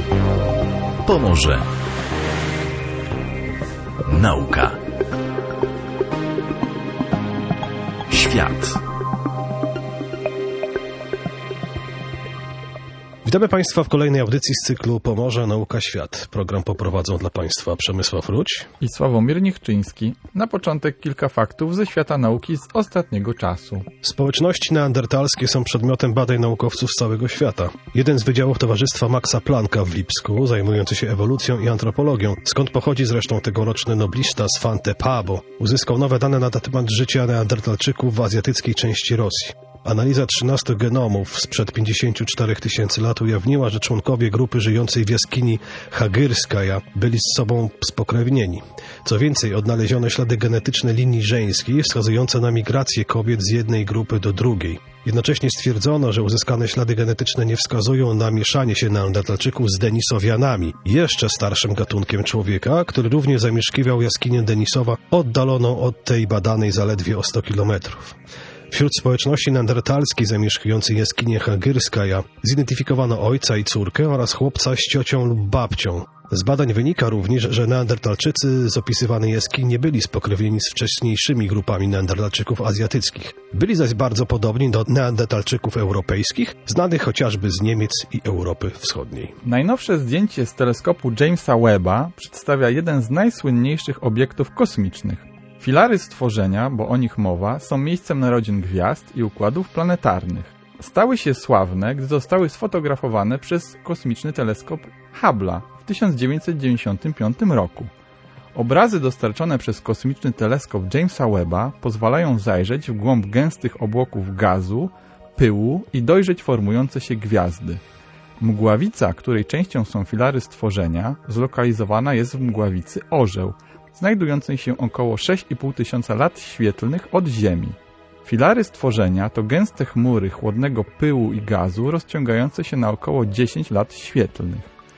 Pomorze. Nauka. Świat. Witamy Państwa w kolejnej audycji z cyklu Pomorze, Nauka, Świat. Program poprowadzą dla Państwa Przemysław Ruć i Sławomir Niechczyński. Na początek kilka faktów ze świata nauki z ostatniego czasu. Społeczności neandertalskie są przedmiotem badań naukowców z całego świata. Jeden z wydziałów Towarzystwa Maxa Plancka w Lipsku, zajmujący się ewolucją i antropologią, skąd pochodzi zresztą tegoroczny noblista Svante Pääbo, uzyskał nowe dane na temat życia neandertalczyków w azjatyckiej części Rosji. Analiza 13 genomów sprzed 54 tysięcy lat ujawniła, że członkowie grupy żyjącej w jaskini Chagyrskaja byli z sobą spokrewnieni. Co więcej, odnaleziono ślady genetyczne linii żeńskiej wskazujące na migrację kobiet z jednej grupy do drugiej. Jednocześnie stwierdzono, że uzyskane ślady genetyczne nie wskazują na mieszanie się neandertalczyków z Denisowianami, jeszcze starszym gatunkiem człowieka, który również zamieszkiwał jaskinię Denisowa, oddaloną od tej badanej zaledwie o 100 kilometrów. Wśród społeczności neandertalskiej zamieszkującej jaskinię Chagyrskaja zidentyfikowano ojca i córkę oraz chłopca z ciocią lub babcią. Z badań wynika również, że neandertalczycy z opisywanej jaskini nie byli spokrewnieni z wcześniejszymi grupami neandertalczyków azjatyckich. Byli zaś bardzo podobni do neandertalczyków europejskich, znanych chociażby z Niemiec i Europy Wschodniej. Najnowsze zdjęcie z teleskopu Jamesa Webba przedstawia jeden z najsłynniejszych obiektów kosmicznych. Filary stworzenia, bo o nich mowa, są miejscem narodzin gwiazd i układów planetarnych. Stały się sławne, gdy zostały sfotografowane przez kosmiczny teleskop Hubble'a w 1995 roku. Obrazy dostarczone przez kosmiczny teleskop Jamesa Webba pozwalają zajrzeć w głąb gęstych obłoków gazu, pyłu i dojrzeć formujące się gwiazdy. Mgławica, której częścią są filary stworzenia, zlokalizowana jest w mgławicy Orzeł, znajdującej się około 6,5 tysiąca lat świetlnych od Ziemi. Filary stworzenia to gęste chmury chłodnego pyłu i gazu rozciągające się na około 10 lat świetlnych.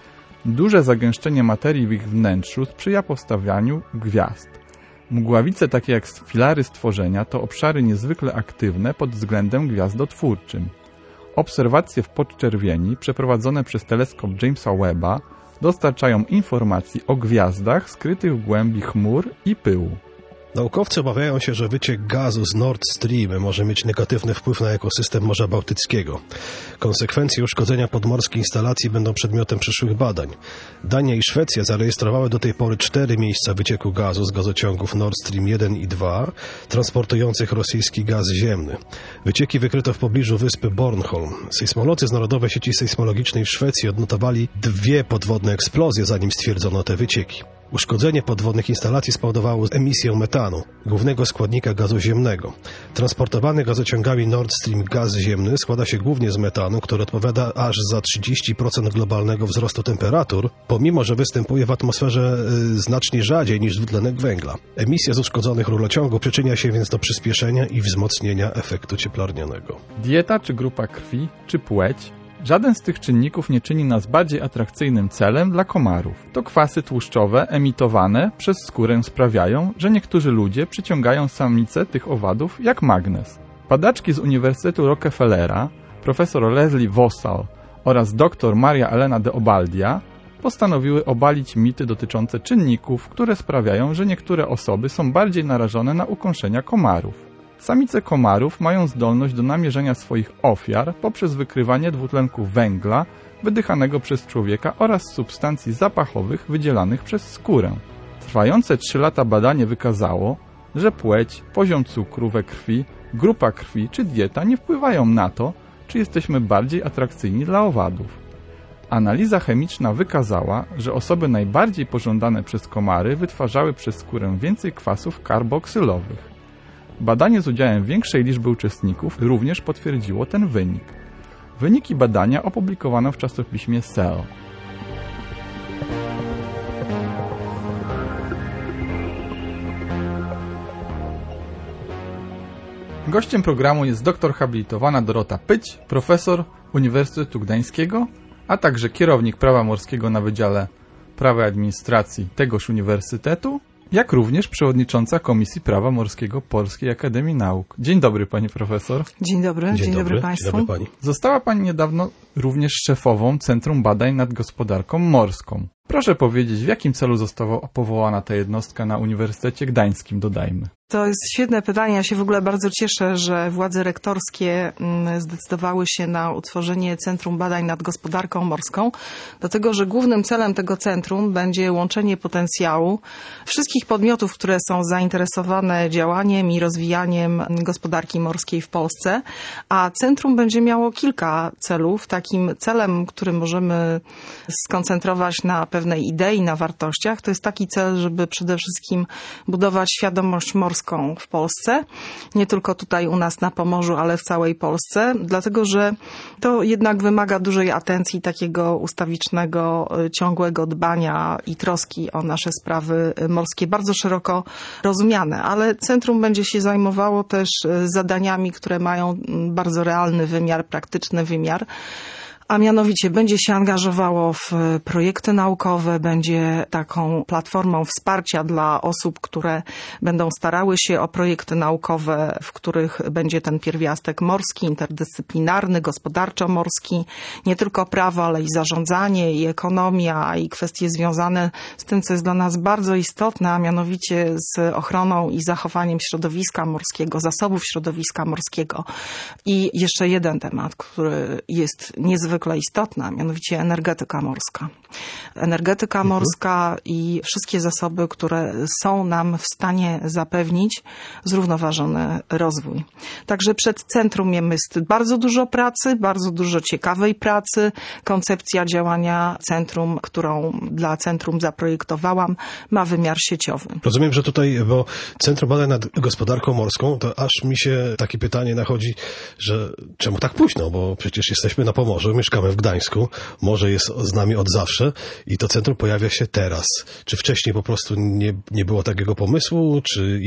Duże zagęszczenie materii w ich wnętrzu sprzyja powstawianiu gwiazd. Mgławice takie jak filary stworzenia to obszary niezwykle aktywne pod względem gwiazdotwórczym. Obserwacje w podczerwieni przeprowadzone przez teleskop Jamesa Webba dostarczają informacji o gwiazdach skrytych w głębi chmur i pyłu. Naukowcy obawiają się, że wyciek gazu z Nord Stream może mieć negatywny wpływ na ekosystem Morza Bałtyckiego. Konsekwencje uszkodzenia podmorskiej instalacji będą przedmiotem przyszłych badań. Dania i Szwecja zarejestrowały do tej pory 4 miejsca wycieku gazu z gazociągów Nord Stream 1 i 2, transportujących rosyjski gaz ziemny. Wycieki wykryto w pobliżu wyspy Bornholm. Sejsmolodzy z Narodowej Sieci Sejsmologicznej w Szwecji odnotowali 2 podwodne eksplozje, zanim stwierdzono te wycieki. Uszkodzenie podwodnych instalacji spowodowało emisję metanu, głównego składnika gazu ziemnego. Transportowany gazociągami Nord Stream gaz ziemny składa się głównie z metanu, który odpowiada aż za 30% globalnego wzrostu temperatur, pomimo że występuje w atmosferze znacznie rzadziej niż dwutlenek węgla. Emisja z uszkodzonych rurociągów przyczynia się więc do przyspieszenia i wzmocnienia efektu cieplarnianego. Dieta czy grupa krwi, czy płeć? Żaden z tych czynników nie czyni nas bardziej atrakcyjnym celem dla komarów. To kwasy tłuszczowe emitowane przez skórę sprawiają, że niektórzy ludzie przyciągają samice tych owadów jak magnes. Badaczki z Uniwersytetu Rockefellera, profesor Leslie Vossal oraz dr Maria Elena de Obaldia postanowiły obalić mity dotyczące czynników, które sprawiają, że niektóre osoby są bardziej narażone na ukąszenia komarów. Samice komarów mają zdolność do namierzenia swoich ofiar poprzez wykrywanie dwutlenku węgla wydychanego przez człowieka oraz substancji zapachowych wydzielanych przez skórę. Trwające 3 lata badanie wykazało, że płeć, poziom cukru we krwi, grupa krwi czy dieta nie wpływają na to, czy jesteśmy bardziej atrakcyjni dla owadów. Analiza chemiczna wykazała, że osoby najbardziej pożądane przez komary wytwarzały przez skórę więcej kwasów karboksylowych. Badanie z udziałem większej liczby uczestników również potwierdziło ten wynik. Wyniki badania opublikowano w czasopiśmie Cell. Gościem programu jest doktor habilitowana Dorota Pyć, profesor Uniwersytetu Gdańskiego, a także kierownik prawa morskiego na Wydziale Prawa i Administracji tegoż uniwersytetu jak również przewodnicząca Komisji Prawa Morskiego Polskiej Akademii Nauk. Dzień dobry, pani profesor. Dzień dobry Państwu. Dzień dobry pani. Została pani niedawno również szefową Centrum Badań nad Gospodarką Morską. Proszę powiedzieć, w jakim celu została powołana ta jednostka na Uniwersytecie Gdańskim, dodajmy? To jest świetne pytanie. Ja się w ogóle bardzo cieszę, że władze rektorskie zdecydowały się na utworzenie Centrum Badań nad Gospodarką Morską, dlatego że głównym celem tego centrum będzie łączenie potencjału wszystkich podmiotów, które są zainteresowane działaniem i rozwijaniem gospodarki morskiej w Polsce, a centrum będzie miało kilka celów. Takim celem, który możemy skoncentrować na pewnej idei, na wartościach, to jest taki cel, żeby przede wszystkim budować świadomość morską w Polsce, nie tylko tutaj u nas na Pomorzu, ale w całej Polsce, dlatego że to jednak wymaga dużej atencji, takiego ustawicznego, ciągłego dbania i troski o nasze sprawy morskie, bardzo szeroko rozumiane, ale centrum będzie się zajmowało też zadaniami, które mają bardzo realny wymiar, praktyczny wymiar. A mianowicie będzie się angażowało w projekty naukowe, będzie taką platformą wsparcia dla osób, które będą starały się o projekty naukowe, w których będzie ten pierwiastek morski, interdyscyplinarny, gospodarczo-morski, nie tylko prawo, ale i zarządzanie, i ekonomia, i kwestie związane z tym, co jest dla nas bardzo istotne, a mianowicie z ochroną i zachowaniem środowiska morskiego, zasobów środowiska morskiego. I jeszcze jeden temat, który jest niezwykle istotna, mianowicie energetyka morska. Energetyka morska i wszystkie zasoby, które są nam w stanie zapewnić zrównoważony rozwój. Także przed centrum jest bardzo dużo pracy, bardzo dużo ciekawej pracy. Koncepcja działania centrum, którą dla centrum zaprojektowałam, ma wymiar sieciowy. Rozumiem, że tutaj, bo Centrum Badań nad Gospodarką Morską, to aż mi się takie pytanie nachodzi, że czemu tak późno, bo przecież jesteśmy na Pomorzu, mieszkamy w Gdańsku, morze jest z nami od zawsze i to centrum pojawia się teraz. Czy wcześniej po prostu nie było takiego pomysłu, czy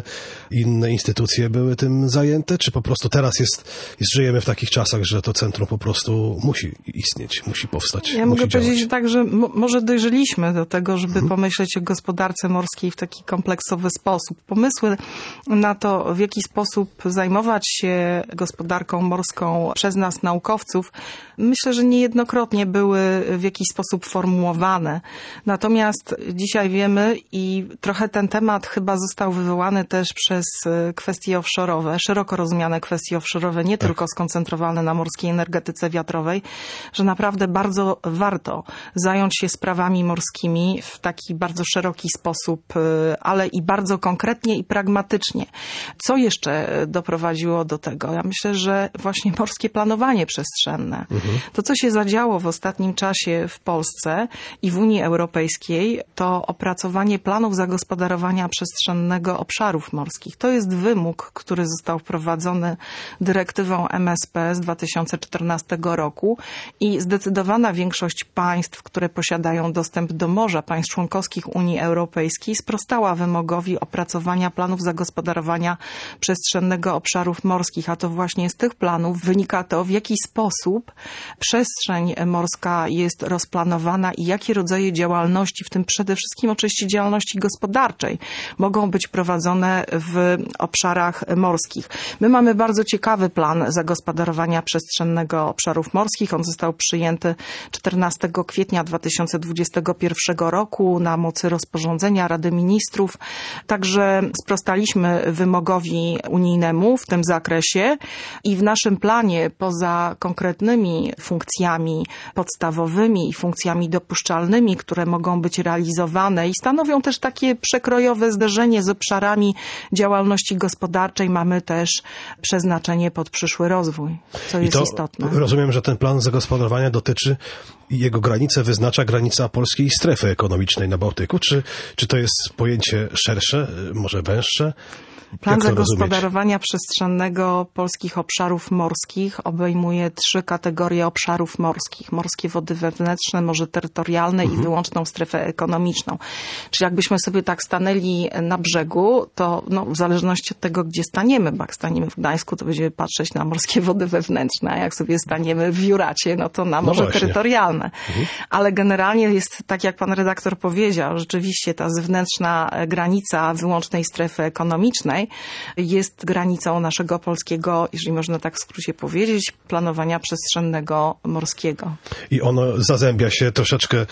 inne instytucje były tym zajęte, czy po prostu teraz żyjemy w takich czasach, że to centrum po prostu musi istnieć, musi powstać, Ja mogę powiedzieć tak, że może dojrzeliśmy do tego, żeby pomyśleć o gospodarce morskiej w taki kompleksowy sposób. Pomysły na to, w jaki sposób zajmować się gospodarką morską przez nas, naukowców, myślę, że niejednokrotnie były w jakiś sposób formułowane. Natomiast dzisiaj wiemy i trochę ten temat chyba został wywołany też przez kwestie offshore'owe, szeroko rozumiane kwestie offshore'owe, nie tylko skoncentrowane na morskiej energetyce wiatrowej, że naprawdę bardzo warto zająć się sprawami morskimi w taki bardzo szeroki sposób, ale i bardzo konkretnie i pragmatycznie. Co jeszcze doprowadziło do tego? Ja myślę, że właśnie morskie planowanie przestrzenne. To, co się zadziało w ostatnim czasie w Polsce i w Unii Europejskiej, to opracowanie planów zagospodarowania przestrzennego obszarów morskich. To jest wymóg, który został wprowadzony dyrektywą MSP z 2014 roku i zdecydowana większość państw, które posiadają dostęp do morza, państw członkowskich Unii Europejskiej, sprostała wymogowi opracowania planów zagospodarowania przestrzennego obszarów morskich, a to właśnie z tych planów wynika to, w jaki sposób przestrzeń morska jest rozplanowana i jakie rodzaje działalności, w tym przede wszystkim oczywiście działalności gospodarczej, mogą być prowadzone w obszarach morskich. My mamy bardzo ciekawy plan zagospodarowania przestrzennego obszarów morskich. On został przyjęty 14 kwietnia 2021 roku na mocy rozporządzenia Rady Ministrów. Także sprostaliśmy wymogowi unijnemu w tym zakresie i w naszym planie poza konkretnymi funkcjami podstawowymi i funkcjami dopuszczalnymi, które mogą być realizowane i stanowią też takie przekrojowe zderzenie z obszarami działalności gospodarczej, mamy też przeznaczenie pod przyszły rozwój, co jest istotne. Rozumiem, że ten plan zagospodarowania dotyczy i jego granice wyznacza granica polskiej strefy ekonomicznej na Bałtyku, czy to jest pojęcie szersze, może węższe? Plan Jak to zagospodarowania przestrzennego polskich obszarów morskich obejmuje 3 kategorie obszarów morskich. Morskie wody wewnętrzne, morze terytorialne i wyłączną strefę ekonomiczną. Czyli jakbyśmy sobie tak stanęli na brzegu, to w zależności od tego, gdzie staniemy, bo jak staniemy w Gdańsku, to będziemy patrzeć na morskie wody wewnętrzne, a jak sobie staniemy w Juracie, to na morze terytorialne. Ale generalnie jest tak, jak pan redaktor powiedział, rzeczywiście ta zewnętrzna granica wyłącznej strefy ekonomicznej jest granicą naszego polskiego, jeżeli można tak w skrócie powiedzieć, planowania przestrzennego morskiego. I ono zazębia się troszeczkę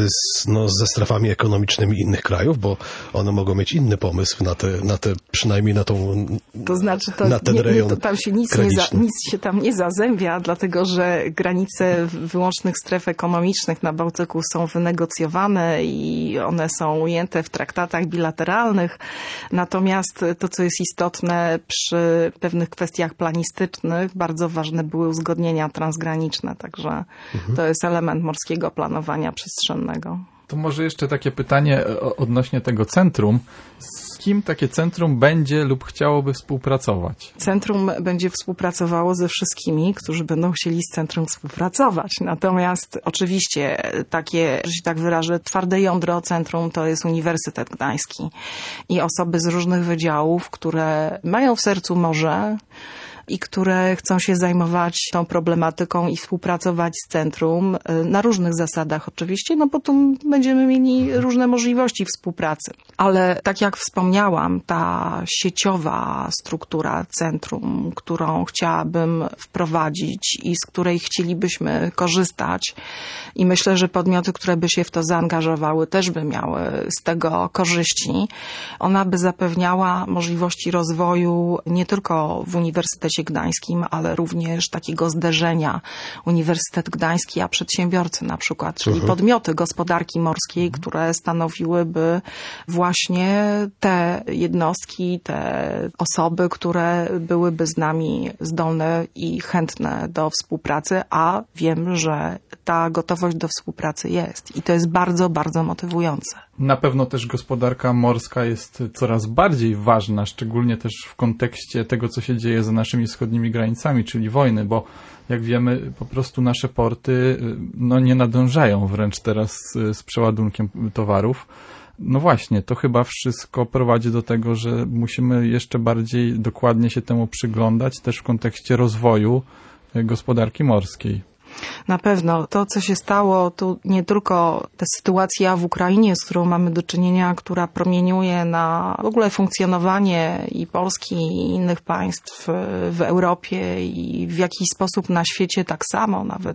ze strefami ekonomicznymi innych krajów, bo one mogą mieć inny pomysł na te przynajmniej na tą to znaczy, na ten rejon to tam się nic się tam nie zazębia, dlatego że granice wyłącznych stref ekonomicznych na Bałtyku są wynegocjowane i one są ujęte w traktatach bilateralnych. Natomiast to, co jest istotne przy pewnych kwestiach planistycznych, bardzo ważne były uzgodnienia transgraniczne, także to jest element morskiego planowania przestrzennego. To może jeszcze takie pytanie odnośnie tego centrum. Z kim takie centrum będzie lub chciałoby współpracować? Centrum będzie współpracowało ze wszystkimi, którzy będą chcieli z centrum współpracować. Natomiast oczywiście takie, że się tak wyrażę, twarde jądro centrum to jest Uniwersytet Gdański i osoby z różnych wydziałów, które mają w sercu morze i które chcą się zajmować tą problematyką i współpracować z centrum na różnych zasadach oczywiście, bo tu będziemy mieli różne możliwości współpracy. Ale tak jak wspomniałam, ta sieciowa struktura centrum, którą chciałabym wprowadzić i z której chcielibyśmy korzystać i myślę, że podmioty, które by się w to zaangażowały, też by miały z tego korzyści, ona by zapewniała możliwości rozwoju nie tylko w Uniwersytecie Gdańskim, ale również takiego zderzenia Uniwersytet Gdański a przedsiębiorcy na przykład, czyli podmioty gospodarki morskiej, które stanowiłyby właśnie te jednostki, te osoby, które byłyby z nami zdolne i chętne do współpracy, a wiem, że ta gotowość do współpracy jest i to jest bardzo, bardzo motywujące. Na pewno też gospodarka morska jest coraz bardziej ważna, szczególnie też w kontekście tego, co się dzieje za naszymi wschodnimi granicami, czyli wojny, bo jak wiemy, po prostu nasze porty nie nadążają wręcz teraz z przeładunkiem towarów. No właśnie, to chyba wszystko prowadzi do tego, że musimy jeszcze bardziej dokładnie się temu przyglądać, też w kontekście rozwoju gospodarki morskiej. Na pewno. To, co się stało, tu nie tylko ta sytuacja w Ukrainie, z którą mamy do czynienia, która promieniuje na w ogóle funkcjonowanie i Polski, i innych państw w Europie i w jakiś sposób na świecie tak samo, nawet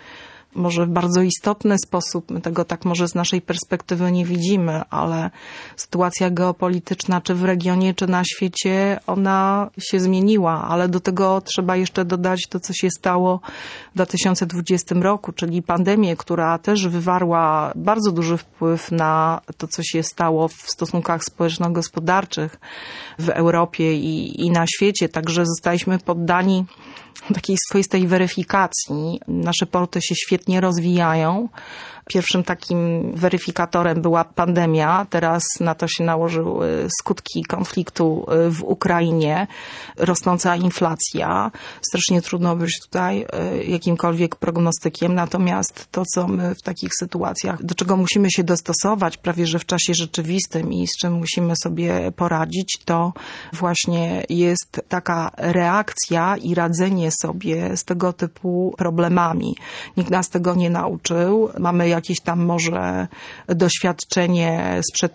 może w bardzo istotny sposób, my tego tak może z naszej perspektywy nie widzimy, ale sytuacja geopolityczna czy w regionie, czy na świecie, ona się zmieniła, ale do tego trzeba jeszcze dodać to, co się stało w 2020 roku, czyli pandemię, która też wywarła bardzo duży wpływ na to, co się stało w stosunkach społeczno-gospodarczych w Europie i na świecie, także zostaliśmy poddani takiej swoistej weryfikacji. Nasze porty się świetnie rozwijają. Pierwszym takim weryfikatorem była pandemia. Teraz na to się nałożyły skutki konfliktu w Ukrainie, rosnąca inflacja. Strasznie trudno być tutaj jakimkolwiek prognostykiem. Natomiast to, co my w takich sytuacjach, do czego musimy się dostosować prawie że w czasie rzeczywistym i z czym musimy sobie poradzić, to właśnie jest taka reakcja i radzenie sobie z tego typu problemami. Nikt nas tego nie nauczył. Mamy jakieś tam może doświadczenie sprzed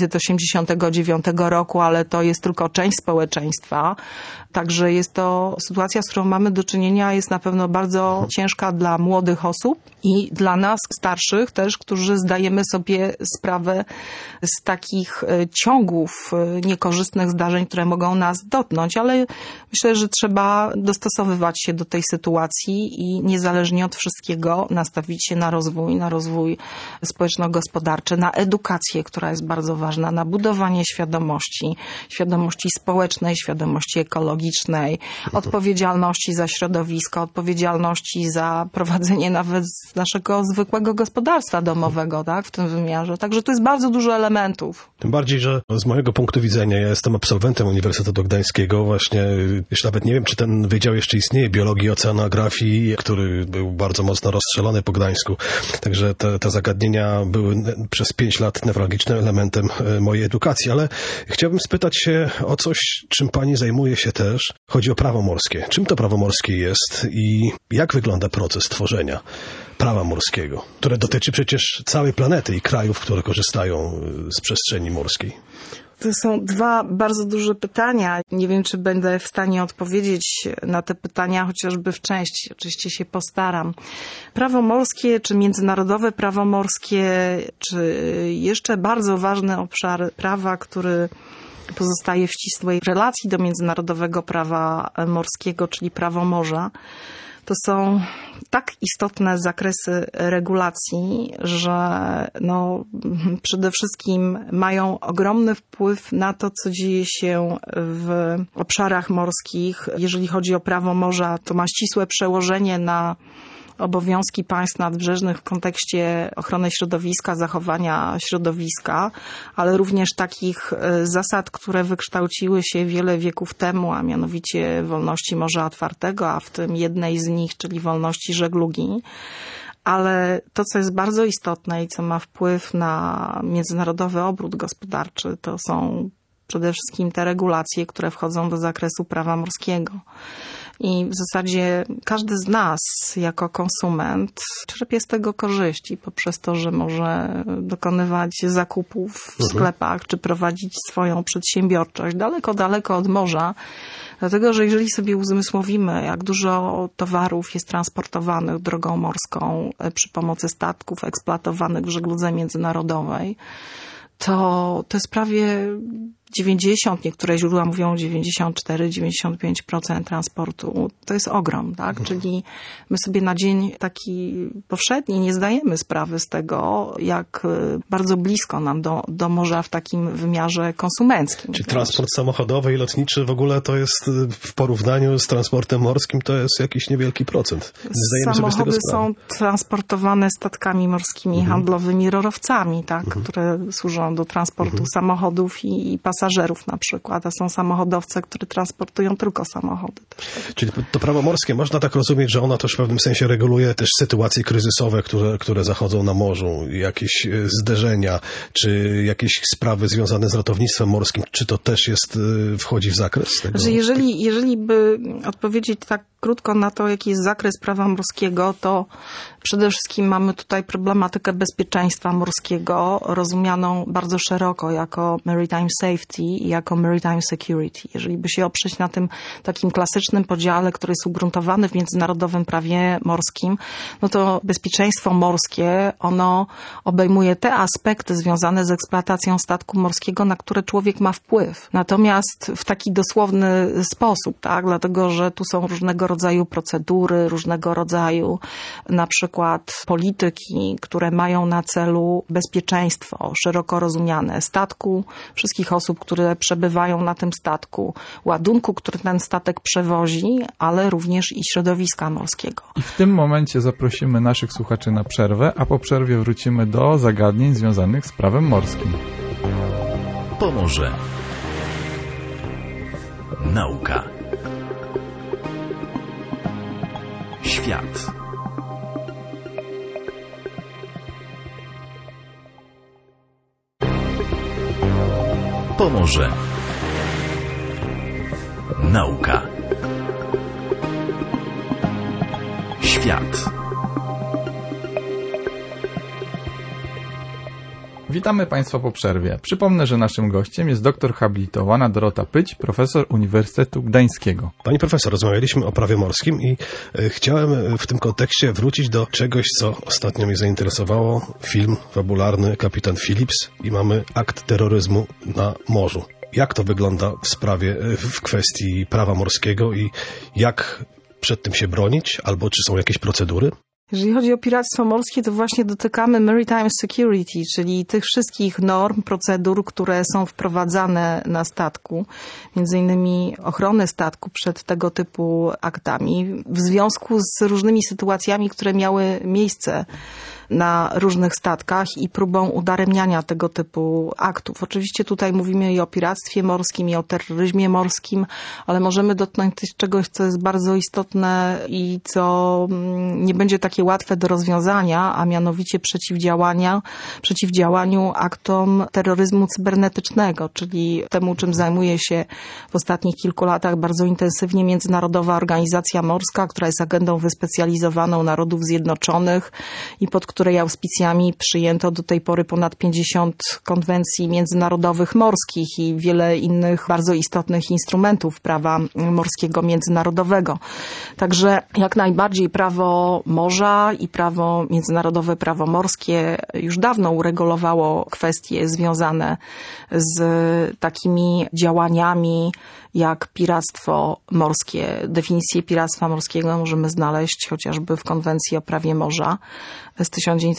1989 roku, ale to jest tylko część społeczeństwa. Także jest to sytuacja, z którą mamy do czynienia, jest na pewno bardzo ciężka dla młodych osób i dla nas starszych też, którzy zdajemy sobie sprawę z takich ciągów niekorzystnych zdarzeń, które mogą nas dotknąć, ale myślę, że trzeba dostosowywać się do tej sytuacji i niezależnie od wszystkiego nastawić się na rozwój rozwój społeczno-gospodarczy, na edukację, która jest bardzo ważna, na budowanie świadomości społecznej, świadomości ekologicznej, odpowiedzialności za środowisko, odpowiedzialności za prowadzenie nawet naszego zwykłego gospodarstwa domowego, tak, w tym wymiarze. Także to jest bardzo dużo elementów. Tym bardziej, że z mojego punktu widzenia, ja jestem absolwentem Uniwersytetu Gdańskiego, właśnie, już nawet nie wiem, czy ten wydział jeszcze istnieje, biologii, oceanografii, który był bardzo mocno rozstrzelony po Gdańsku. Także te zagadnienia były przez 5 lat newralgicznym elementem mojej edukacji, ale chciałbym spytać się o coś, czym pani zajmuje się też. Chodzi o prawo morskie. Czym to prawo morskie jest i jak wygląda proces tworzenia prawa morskiego, które dotyczy przecież całej planety i krajów, które korzystają z przestrzeni morskiej? To są 2 bardzo duże pytania. Nie wiem, czy będę w stanie odpowiedzieć na te pytania, chociażby w części. Oczywiście się postaram. Prawo morskie, czy międzynarodowe prawo morskie, czy jeszcze bardzo ważny obszar prawa, który pozostaje w ścisłej relacji do międzynarodowego prawa morskiego, czyli prawo morza. To są tak istotne zakresy regulacji, że przede wszystkim mają ogromny wpływ na to, co dzieje się w obszarach morskich. Jeżeli chodzi o prawo morza, to ma ścisłe przełożenie na obowiązki państw nadbrzeżnych w kontekście ochrony środowiska, zachowania środowiska, ale również takich zasad, które wykształciły się wiele wieków temu, a mianowicie wolności morza otwartego, a w tym jednej z nich, czyli wolności żeglugi. Ale to, co jest bardzo istotne i co ma wpływ na międzynarodowy obrót gospodarczy, to są przede wszystkim te regulacje, które wchodzą do zakresu prawa morskiego. I w zasadzie każdy z nas jako konsument czerpie z tego korzyści poprzez to, że może dokonywać zakupów w sklepach, czy prowadzić swoją przedsiębiorczość daleko od morza. Dlatego, że jeżeli sobie uzmysłowimy, jak dużo towarów jest transportowanych drogą morską przy pomocy statków eksploatowanych w żegludze międzynarodowej, to jest prawie 90, niektóre źródła mówią 94-95% transportu. To jest ogrom, tak? Czyli my sobie na dzień taki powszedni nie zdajemy sprawy z tego, jak bardzo blisko nam do morza w takim wymiarze konsumenckim. Czyli transport samochodowy i lotniczy w ogóle to jest w porównaniu z transportem morskim to jest jakiś niewielki procent. Samochody są transportowane statkami morskimi handlowymi, rorowcami, tak? Które służą do transportu samochodów i pasażerów na przykład, a są samochodowce, które transportują tylko samochody. Czyli to prawo morskie, można tak rozumieć, że ono też w pewnym sensie reguluje też sytuacje kryzysowe, które zachodzą na morzu, jakieś zderzenia, czy jakieś sprawy związane z ratownictwem morskim, czy to też wchodzi w zakres tego? Że jeżeli by odpowiedzieć tak krótko na to, jaki jest zakres prawa morskiego, to przede wszystkim mamy tutaj problematykę bezpieczeństwa morskiego, rozumianą bardzo szeroko jako maritime safety i jako maritime security. Jeżeli by się oprzeć na tym takim klasycznym podziale, który jest ugruntowany w międzynarodowym prawie morskim, no to bezpieczeństwo morskie, ono obejmuje te aspekty związane z eksploatacją statku morskiego, na które człowiek ma wpływ. Natomiast w taki dosłowny sposób, tak? Dlatego, że tu są różnego rodzaju procedury, różnego rodzaju na przykład polityki, które mają na celu bezpieczeństwo szeroko rozumiane statku, wszystkich osób, które przebywają na tym statku, ładunku, który ten statek przewozi, ale również i środowiska morskiego. I w tym momencie zaprosimy naszych słuchaczy na przerwę, a po przerwie wrócimy do zagadnień związanych z prawem morskim. Pomorze. Nauka. Świat. Pomorze. Nauka. Świat. Witamy Państwa po przerwie. Przypomnę, że naszym gościem jest doktor habilitowana Dorota Pyć, profesor Uniwersytetu Gdańskiego. Pani profesor, rozmawialiśmy o prawie morskim i chciałem w tym kontekście wrócić do czegoś, co ostatnio mnie zainteresowało. Film fabularny Kapitan Phillips i mamy akt terroryzmu na morzu. Jak to wygląda w kwestii prawa morskiego i jak przed tym się bronić, albo czy są jakieś procedury? Jeżeli chodzi o piractwo morskie, to właśnie dotykamy maritime security, czyli tych wszystkich norm, procedur, które są wprowadzane na statku, między innymi ochrony statku przed tego typu aktami, w związku z różnymi sytuacjami, które miały miejsce na różnych statkach i próbą udaremniania tego typu aktów. Oczywiście tutaj mówimy i o piractwie morskim, i o terroryzmie morskim, ale możemy dotknąć też czegoś, co jest bardzo istotne i co nie będzie takie łatwe do rozwiązania, a mianowicie przeciwdziałaniu aktom terroryzmu cybernetycznego, czyli temu, czym zajmuje się w ostatnich kilku latach bardzo intensywnie Międzynarodowa Organizacja Morska, która jest agendą wyspecjalizowaną Narodów Zjednoczonych i pod której auspicjami przyjęto do tej pory ponad 50 konwencji międzynarodowych morskich i wiele innych bardzo istotnych instrumentów prawa morskiego międzynarodowego. Także jak najbardziej prawo morza i międzynarodowe prawo morskie już dawno uregulowało kwestie związane z takimi działaniami jak piractwo morskie. Definicję piractwa morskiego możemy znaleźć chociażby w Konwencji o prawie morza z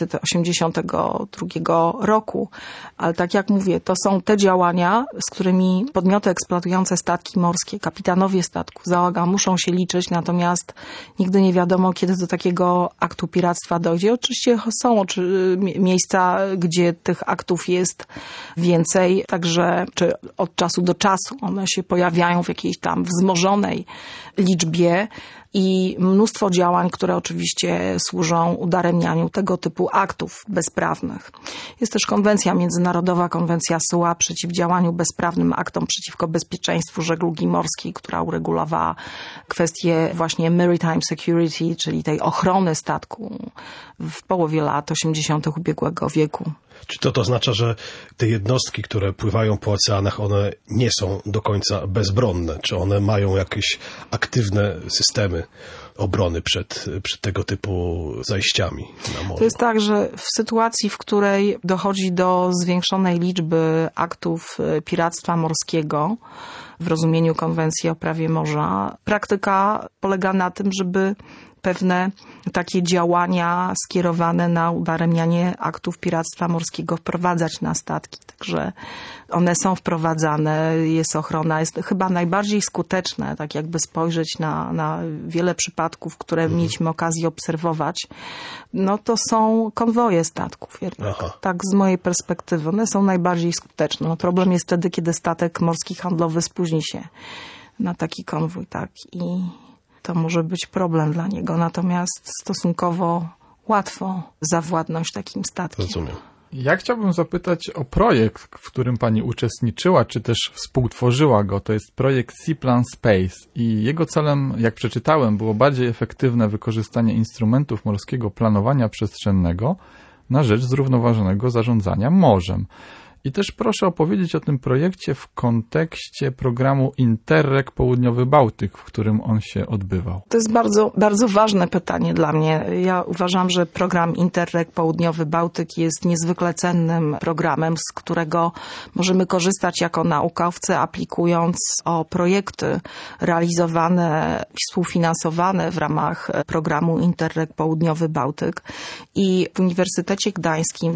1982 roku. Ale tak jak mówię, to są te działania, z którymi podmioty eksploatujące statki morskie, kapitanowie statków, załoga muszą się liczyć, natomiast nigdy nie wiadomo, kiedy do takiego aktu piractwa dojdzie. Oczywiście są miejsca, gdzie tych aktów jest więcej, także czy od czasu do czasu one się pojawiają w jakiejś tam wzmożonej liczbie i mnóstwo działań, które oczywiście służą udaremnianiu tego typu aktów bezprawnych. Jest też konwencja międzynarodowa, konwencja SUA, przeciwdziałaniu bezprawnym aktom przeciwko bezpieczeństwu żeglugi morskiej, która uregulowała kwestię właśnie maritime security, czyli tej ochrony statku w połowie lat 80. ubiegłego wieku. Czy to oznacza, że te jednostki, które pływają po oceanach, one nie są do końca bezbronne? Czy one mają jakieś aktywne systemy obrony przed tego typu zajściami na morzu? To jest tak, że w sytuacji, w której dochodzi do zwiększonej liczby aktów piractwa morskiego w rozumieniu Konwencji o prawie morza, praktyka polega na tym, żeby pewne takie działania skierowane na udaremnianie aktów piractwa morskiego wprowadzać na statki. Także one są wprowadzane, jest ochrona, jest chyba najbardziej skuteczne, tak jakby spojrzeć na wiele przypadków, które mieliśmy okazję obserwować, no to są konwoje statków. Tak z mojej perspektywy, one są najbardziej skuteczne. No problem jest wtedy, kiedy statek morski handlowy spóźni się na taki konwój, tak, i to może być problem dla niego, natomiast stosunkowo łatwo zawładnąć takim statkiem. Rozumiem. Ja chciałbym zapytać o projekt, w którym pani uczestniczyła, czy też współtworzyła go. To jest projekt Seaplan Space i jego celem, jak przeczytałem, było bardziej efektywne wykorzystanie instrumentów morskiego planowania przestrzennego na rzecz zrównoważonego zarządzania morzem. I też proszę opowiedzieć o tym projekcie w kontekście programu Interreg Południowy Bałtyk, w którym on się odbywał. To jest bardzo, bardzo ważne pytanie dla mnie. Ja uważam, że program Interreg Południowy Bałtyk jest niezwykle cennym programem, z którego możemy korzystać jako naukowcy, aplikując o projekty realizowane, współfinansowane w ramach programu Interreg Południowy Bałtyk. I w Uniwersytecie Gdańskim w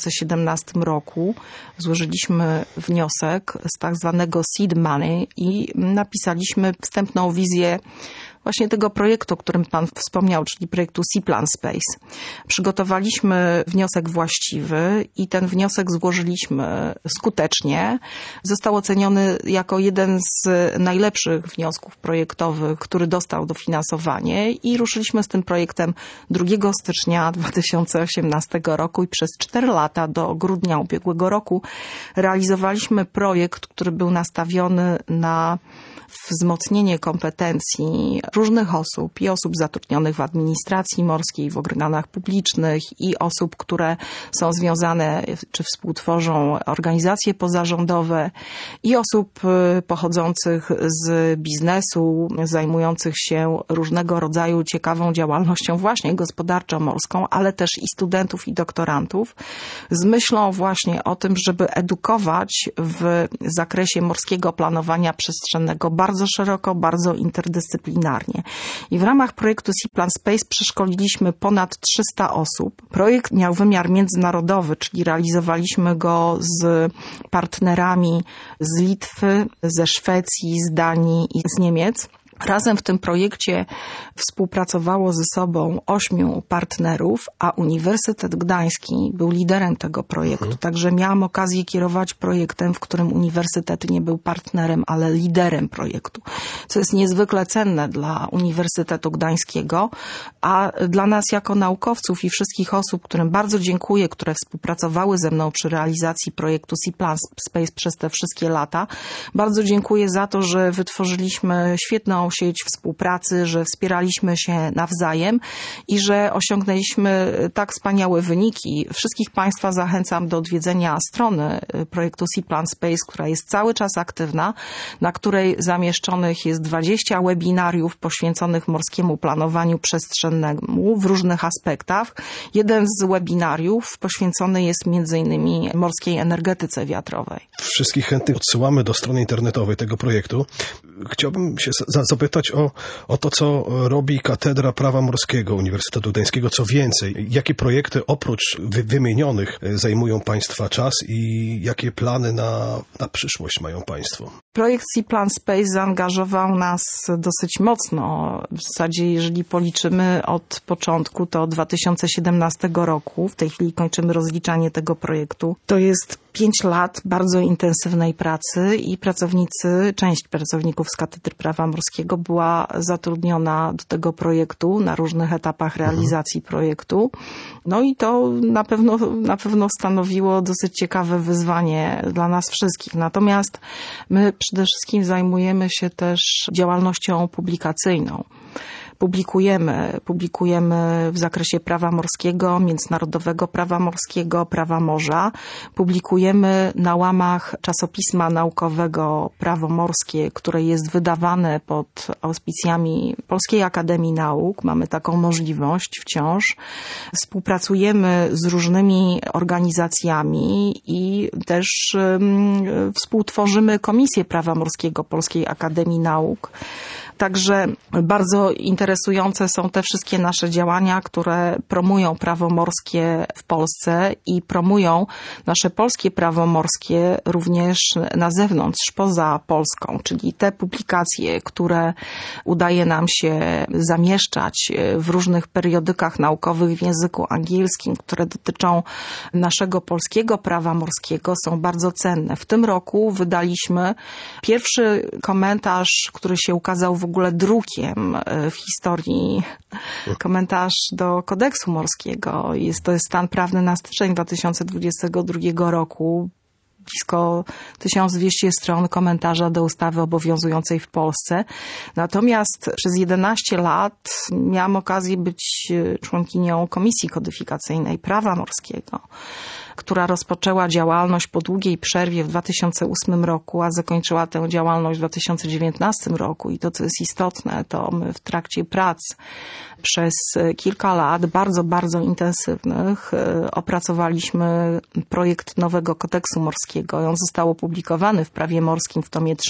2017 roku złożyliśmy wniosek z tak zwanego seed money i napisaliśmy wstępną wizję właśnie tego projektu, o którym pan wspomniał, czyli projektu Seaplan Space. Przygotowaliśmy wniosek właściwy i ten wniosek złożyliśmy skutecznie. Został oceniony jako jeden z najlepszych wniosków projektowych, który dostał dofinansowanie i ruszyliśmy z tym projektem 2 stycznia 2018 roku i przez 4 lata do grudnia ubiegłego roku realizowaliśmy projekt, który był nastawiony na wzmocnienie kompetencji różnych osób i osób zatrudnionych w administracji morskiej, w organach publicznych i osób, które są związane czy współtworzą organizacje pozarządowe i osób pochodzących z biznesu, zajmujących się różnego rodzaju ciekawą działalnością właśnie gospodarczą morską, ale też i studentów i doktorantów z myślą właśnie o tym, żeby edukować w zakresie morskiego planowania przestrzennego bardzo szeroko, bardzo interdyscyplinarnie. regularnie. I w ramach projektu Seaplan Space przeszkoliliśmy ponad 300 osób. Projekt miał wymiar międzynarodowy, czyli realizowaliśmy go z partnerami z Litwy, ze Szwecji, z Danii i z Niemiec. Razem w tym projekcie współpracowało ze sobą 8 partnerów, a Uniwersytet Gdański był liderem tego projektu. Także miałam okazję kierować projektem, w którym uniwersytet nie był partnerem, ale liderem projektu. Co jest niezwykle cenne dla Uniwersytetu Gdańskiego, a dla nas jako naukowców i wszystkich osób, którym bardzo dziękuję, które współpracowały ze mną przy realizacji projektu Seaplan Space przez te wszystkie lata. Bardzo dziękuję za to, że wytworzyliśmy świetną sieć współpracy, że wspieraliśmy się nawzajem i że osiągnęliśmy tak wspaniałe wyniki. Wszystkich Państwa zachęcam do odwiedzenia strony projektu Seaplan Space, która jest cały czas aktywna, na której zamieszczonych jest 20 webinariów poświęconych morskiemu planowaniu przestrzennemu w różnych aspektach. Jeden z webinariów poświęcony jest m.in. morskiej energetyce wiatrowej. Wszystkich chętnych odsyłamy do strony internetowej tego projektu. Chciałbym się zapytać o to, co robi Katedra Prawa Morskiego Uniwersytetu Gdańskiego. Co więcej, jakie projekty oprócz wymienionych zajmują Państwa czas i jakie plany na przyszłość mają Państwo? Projekt Seaplan Space zaangażował nas dosyć mocno. W zasadzie, jeżeli policzymy od początku, to 2017 roku, w tej chwili kończymy rozliczanie tego projektu, to jest 5 lat bardzo intensywnej pracy i część pracowników z Katedry Prawa Morskiego była zatrudniona do tego projektu na różnych etapach realizacji projektu. No i to na pewno stanowiło dosyć ciekawe wyzwanie dla nas wszystkich. Natomiast my przede wszystkim zajmujemy się też działalnością publikacyjną. Publikujemy w zakresie prawa morskiego, międzynarodowego prawa morskiego, prawa morza. Publikujemy na łamach czasopisma naukowego Prawo Morskie, które jest wydawane pod auspicjami Polskiej Akademii Nauk. Mamy taką możliwość wciąż. Współpracujemy z różnymi organizacjami i też współtworzymy Komisję Prawa Morskiego Polskiej Akademii Nauk. Także bardzo interesujące są te wszystkie nasze działania, które promują prawo morskie w Polsce i promują nasze polskie prawo morskie również na zewnątrz, poza Polską, czyli te publikacje, które udaje nam się zamieszczać w różnych periodykach naukowych w języku angielskim, które dotyczą naszego polskiego prawa morskiego, są bardzo cenne. W tym roku wydaliśmy pierwszy komentarz, który się ukazał w ogóle drukiem w historii, komentarz do kodeksu morskiego. To jest stan prawny na styczeń 2022 roku. Blisko 1200 stron komentarza do ustawy obowiązującej w Polsce. Natomiast przez 11 lat miałam okazję być członkinią Komisji Kodyfikacyjnej Prawa Morskiego, która rozpoczęła działalność po długiej przerwie w 2008 roku, a zakończyła tę działalność w 2019 roku. I to, co jest istotne, to my w trakcie prac przez kilka lat, bardzo, bardzo intensywnych, opracowaliśmy projekt nowego kodeksu morskiego. On został opublikowany w Prawie Morskim w tomie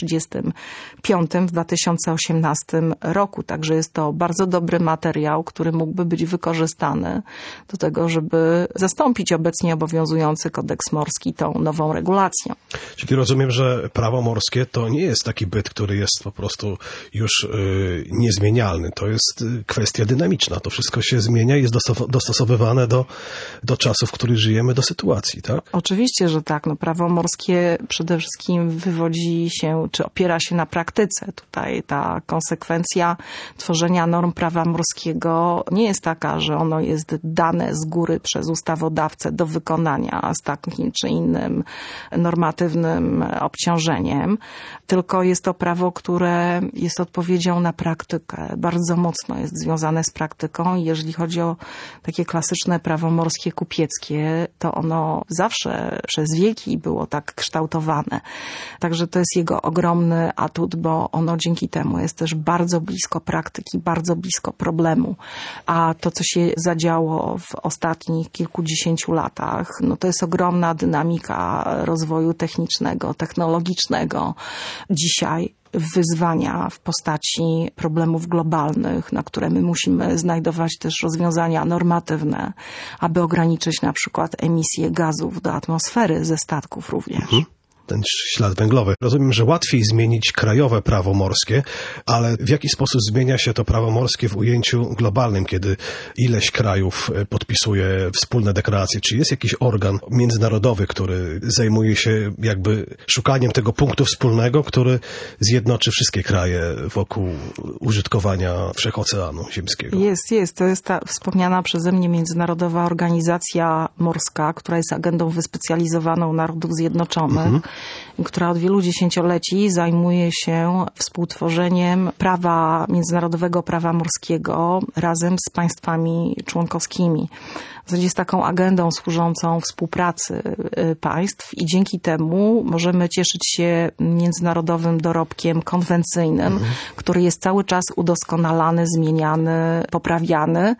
35 w 2018 roku. Także jest to bardzo dobry materiał, który mógłby być wykorzystany do tego, żeby zastąpić obecnie obowiązujący kodeks morski tą nową regulacją. Czyli rozumiem, że prawo morskie to nie jest taki byt, który jest po prostu już niezmienialny. To jest kwestia dynamiczna. To wszystko się zmienia i jest dostosowywane do czasów, w których żyjemy, do sytuacji, tak? Oczywiście, że tak. Prawo morskie przede wszystkim wywodzi się, czy opiera się na praktyce. Tutaj ta konsekwencja tworzenia norm prawa morskiego nie jest taka, że ono jest dane z góry przez ustawodawcę do wykonania z takim czy innym normatywnym obciążeniem, tylko jest to prawo, które jest odpowiedzią na praktykę. Bardzo mocno jest związane z praktyką i jeżeli chodzi o takie klasyczne prawo morskie kupieckie, to ono zawsze przez wieki było tak kształtowane. Także to jest jego ogromny atut, bo ono dzięki temu jest też bardzo blisko praktyki, bardzo blisko problemu. A to, co się zadziało w ostatnich kilkudziesięciu latach, to jest ogromna dynamika rozwoju technicznego, technologicznego. Dzisiaj wyzwania w postaci problemów globalnych, na które my musimy znajdować też rozwiązania normatywne, aby ograniczyć na przykład emisję gazów do atmosfery ze statków również. Ten ślad węglowy. Rozumiem, że łatwiej zmienić krajowe prawo morskie, ale w jaki sposób zmienia się to prawo morskie w ujęciu globalnym, kiedy ileś krajów podpisuje wspólne deklaracje? Czy jest jakiś organ międzynarodowy, który zajmuje się jakby szukaniem tego punktu wspólnego, który zjednoczy wszystkie kraje wokół użytkowania wszechoceanu ziemskiego? Jest. To jest ta wspomniana przeze mnie Międzynarodowa Organizacja Morska, która jest agendą wyspecjalizowaną Narodów Zjednoczonych, która od wielu dziesięcioleci zajmuje się współtworzeniem międzynarodowego prawa morskiego razem z państwami członkowskimi. W zasadzie jest taką agendą służącą współpracy państw i dzięki temu możemy cieszyć się międzynarodowym dorobkiem konwencyjnym, który jest cały czas udoskonalany, zmieniany, poprawiany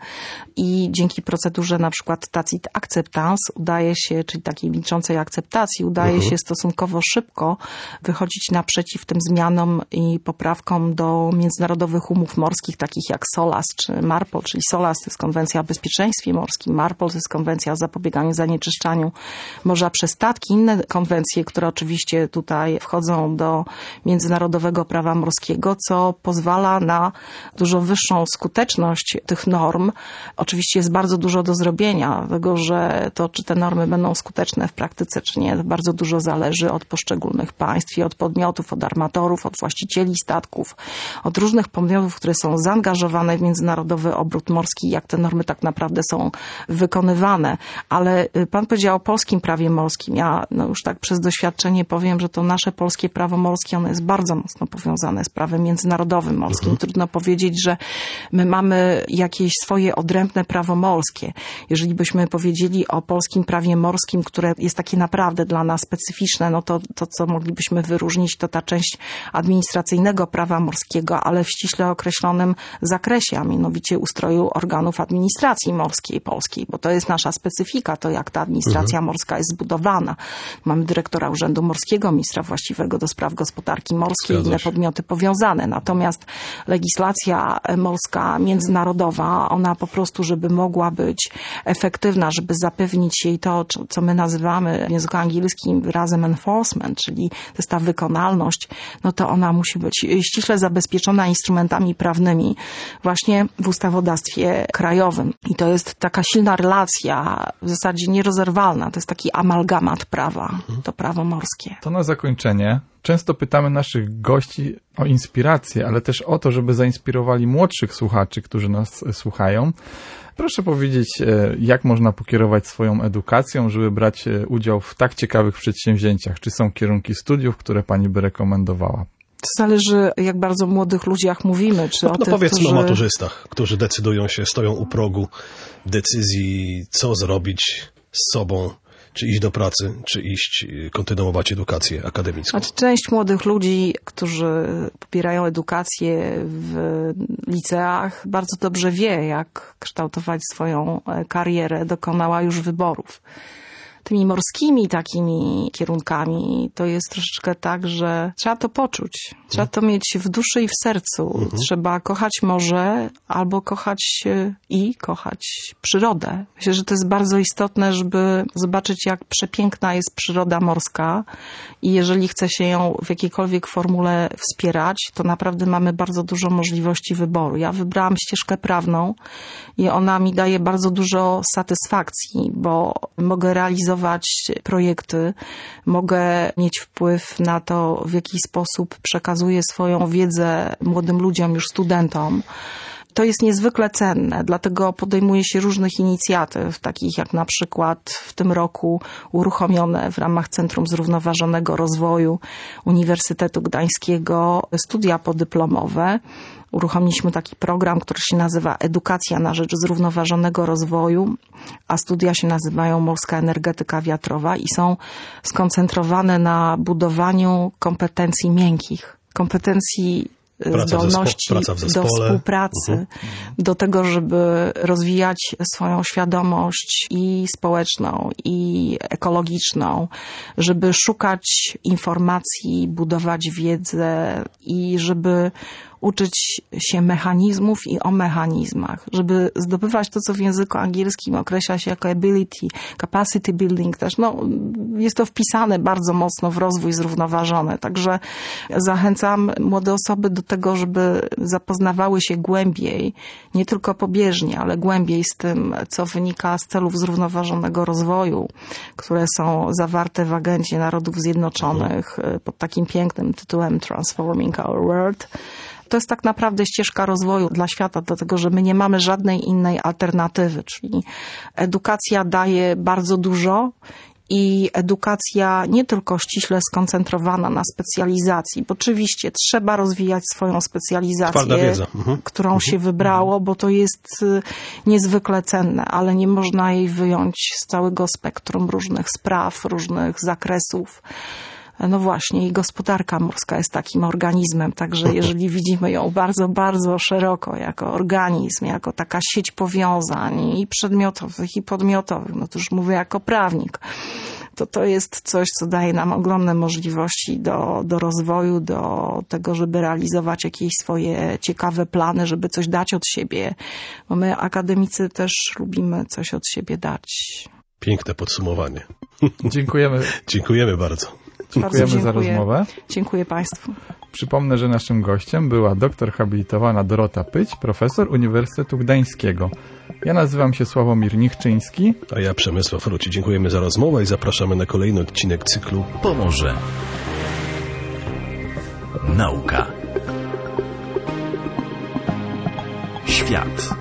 i dzięki procedurze na przykład tacit acceptance udaje się, czyli takiej milczącej akceptacji, udaje się stosunkowo szybko wychodzić naprzeciw tym zmianom i poprawkom do międzynarodowych umów morskich, takich jak SOLAS czy MARPOL, czyli SOLAS to jest Konwencja o bezpieczeństwie morskim, MARPOL to jest Konwencja o zapobieganiu zanieczyszczaniu morza przez statki, inne konwencje, które oczywiście tutaj wchodzą do międzynarodowego prawa morskiego, co pozwala na dużo wyższą skuteczność tych norm. Oczywiście jest bardzo dużo do zrobienia, dlatego że to, czy te normy będą skuteczne w praktyce, czy nie, bardzo dużo zależy od poszczególnych państw i od podmiotów, od armatorów, od właścicieli statków, od różnych podmiotów, które są zaangażowane w międzynarodowy obrót morski, jak te normy tak naprawdę są wykonywane. Ale pan powiedział o polskim prawie morskim. Ja już tak przez doświadczenie powiem, że to nasze polskie prawo morskie, ono jest bardzo mocno powiązane z prawem międzynarodowym morskim. Trudno powiedzieć, że my mamy jakieś swoje odrębne prawo morskie. Jeżeli byśmy powiedzieli o polskim prawie morskim, które jest takie naprawdę dla nas specyficzne, no to co moglibyśmy wyróżnić, to ta część administracyjnego prawa morskiego, ale w ściśle określonym zakresie, a mianowicie ustroju organów administracji morskiej polskiej, bo to jest nasza specyfika, to jak ta administracja morska jest zbudowana. Mamy dyrektora Urzędu Morskiego, ministra właściwego do spraw gospodarki morskiej i inne podmioty powiązane. Natomiast legislacja morska międzynarodowa, ona po prostu, żeby mogła być efektywna, żeby zapewnić jej to, co my nazywamy w języku angielskim wyrazem enforcement, czyli to jest ta wykonalność, no to ona musi być ściśle zabezpieczona instrumentami prawnymi właśnie w ustawodawstwie krajowym. I to jest taka silna relacja, w zasadzie nierozerwalna. To jest taki amalgamat prawa, to prawo morskie. To na zakończenie. Często pytamy naszych gości o inspirację, ale też o to, żeby zainspirowali młodszych słuchaczy, którzy nas słuchają. Proszę powiedzieć, jak można pokierować swoją edukacją, żeby brać udział w tak ciekawych przedsięwzięciach? Czy są kierunki studiów, które pani by rekomendowała? To zależy, jak bardzo młodych ludziach mówimy. Czy o tych, powiedzmy o maturzystach, którzy decydują się, stoją u progu decyzji, co zrobić z sobą, czy iść do pracy, czy kontynuować edukację akademicką. Znaczy, część młodych ludzi, którzy pobierają edukację w liceach, bardzo dobrze wie, jak kształtować swoją karierę, dokonała już wyborów. Tymi morskimi takimi kierunkami to jest troszeczkę tak, że trzeba to poczuć. Trzeba to mieć w duszy i w sercu. Trzeba kochać morze albo kochać przyrodę. Myślę, że to jest bardzo istotne, żeby zobaczyć, jak przepiękna jest przyroda morska i jeżeli chce się ją w jakiejkolwiek formule wspierać, to naprawdę mamy bardzo dużo możliwości wyboru. Ja wybrałam ścieżkę prawną i ona mi daje bardzo dużo satysfakcji, bo mogę realizować projekty, mogę mieć wpływ na to, w jaki sposób przekazuję swoją wiedzę młodym ludziom, już studentom. To jest niezwykle cenne, dlatego podejmuje się różnych inicjatyw, takich jak na przykład w tym roku uruchomione w ramach Centrum Zrównoważonego Rozwoju Uniwersytetu Gdańskiego studia podyplomowe. Uruchomiliśmy taki program, który się nazywa Edukacja na rzecz zrównoważonego rozwoju, a studia się nazywają Morska Energetyka Wiatrowa i są skoncentrowane na budowaniu kompetencji miękkich, kompetencji zdolności do współpracy, do tego, żeby rozwijać swoją świadomość i społeczną, i ekologiczną, żeby szukać informacji, budować wiedzę i żeby uczyć się mechanizmów i o mechanizmach, żeby zdobywać to, co w języku angielskim określa się jako ability, capacity building też. Jest to wpisane bardzo mocno w rozwój zrównoważony. Także zachęcam młode osoby do tego, żeby zapoznawały się głębiej, nie tylko pobieżnie, ale głębiej z tym, co wynika z celów zrównoważonego rozwoju, które są zawarte w agendzie Narodów Zjednoczonych pod takim pięknym tytułem Transforming Our World. To jest tak naprawdę ścieżka rozwoju dla świata, dlatego że my nie mamy żadnej innej alternatywy, czyli edukacja daje bardzo dużo i edukacja nie tylko ściśle skoncentrowana na specjalizacji, bo oczywiście trzeba rozwijać swoją specjalizację, którą się wybrało, bo to jest niezwykle cenne, ale nie można jej wyjąć z całego spektrum różnych spraw, różnych zakresów. No właśnie, i gospodarka morska jest takim organizmem, także jeżeli widzimy ją bardzo, bardzo szeroko jako organizm, jako taka sieć powiązań i przedmiotowych, i podmiotowych, no to już mówię jako prawnik, to jest coś, co daje nam ogromne możliwości do rozwoju, do tego, żeby realizować jakieś swoje ciekawe plany, żeby coś dać od siebie, bo my akademicy też lubimy coś od siebie dać. Piękne podsumowanie. Dziękujemy. Dziękujemy bardzo. Dziękujemy za rozmowę. Dziękuję Państwu. Przypomnę, że naszym gościem była doktor habilitowana Dorota Pyć, profesor Uniwersytetu Gdańskiego. Ja nazywam się Sławomir Nichczyński. A ja Przemysław Ruci. Dziękujemy za rozmowę i zapraszamy na kolejny odcinek cyklu Pomorze. Nauka. Świat.